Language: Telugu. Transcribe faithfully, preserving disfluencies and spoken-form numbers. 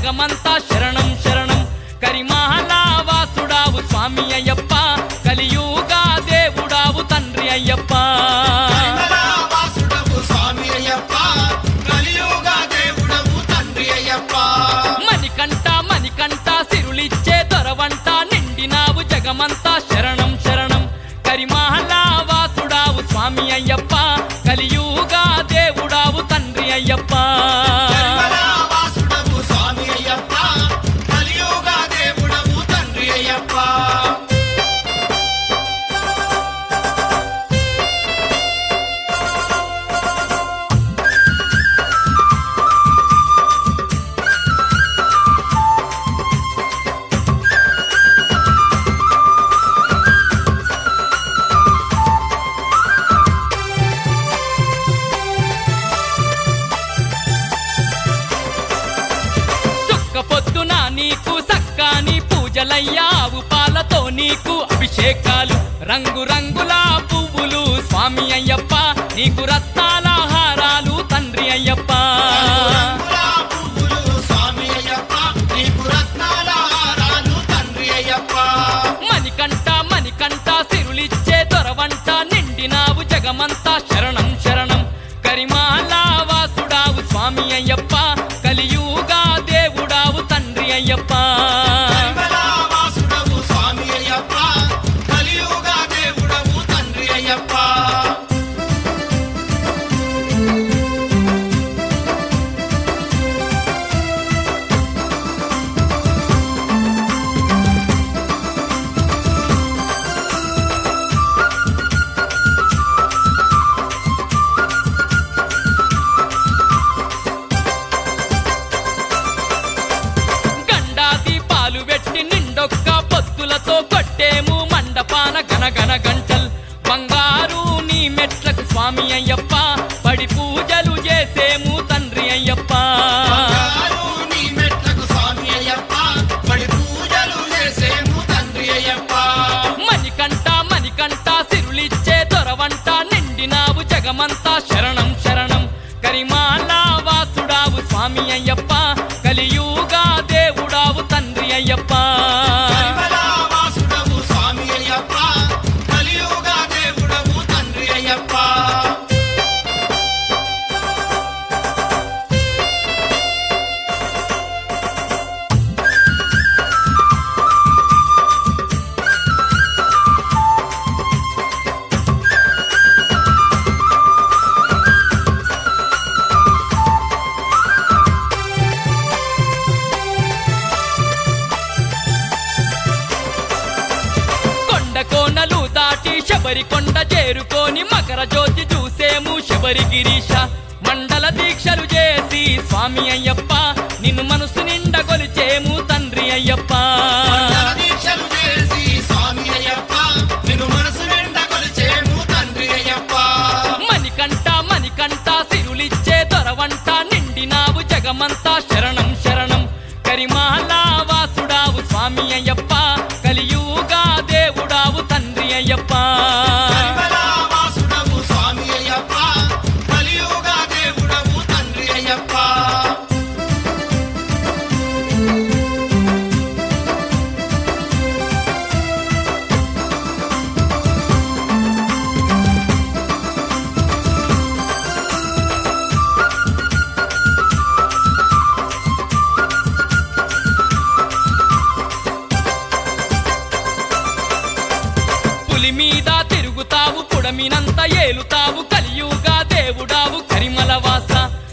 జగమంతా శరణం శరణం కరిమహలా వాసుడావు స్వామి అయ్యప్ప కలియుగా దేవుడావు తండ్రి అయ్యప్ప మణికంఠ మణికంఠ సిరులిచ్చే దొరవంట నిండినావు జగమంతా శరణం శరణం కరిమహలా వాసుడావు స్వామి అయ్యప్ప కలియుగా దేవుడావు తండ్రి అయ్యప్ప నీకు సక్కాని పూజలయ్యావు పాలతో నీకు అభిషేకాలు రంగు రంగుల పువ్వులు స్వామి అయ్యప్ప నీకు రత్నాల హారాలు తండ్రి అయ్యప్ప మణికంఠ మణికంఠ సిరులిచ్చే దొరవంట నిండినావు జగమంతా శరణం శరణం కరిమహలా వాసుడావు స్వామి అయ్యప్ప కలియుగా దేవుడావు తండ్రి అయ్యప్ప నిండొక్క పొత్తులతో కొట్టేము మండపాన గనగన గంటల్ బంగారు నీ మెట్లకు స్వామి అయ్యప్ప పడి పూజలు చేసేము తండ్రి అయ్యప్ప మణికంఠ మణికంఠ సిరులిచ్చే దొరవంట నిండినావు జగమంతా శరణం శరణం కరిమహలా వాసుడావు స్వామి అయ్యప్ప కలియుగా దేవుడావు తండ్రి అయ్యప్ప కోనలు దాటి శబరి కొండ చేరుకొని మకర జ్యోతి చూసేము శబరి గిరీశ మండల దీక్షలు చేసి స్వామి అయ్యప్ప నిన్ను మనసు నిండా కొలిచేము తండ్రి అయ్యప్ప మణికంఠ మణికంఠ సిరులిచ్చే దొరవంట నిండినావు జగమంతా శరణం శరణం కరిమహలా వాసుడావు స్వామి అయ్యప్ప కలియుగా దేవుడావు తండ్రి అయ్యప్ప మీద తిరుగుతావు పుడమినంత ఏలుతావు కలియుగా దేవుడావు కరిమల వాస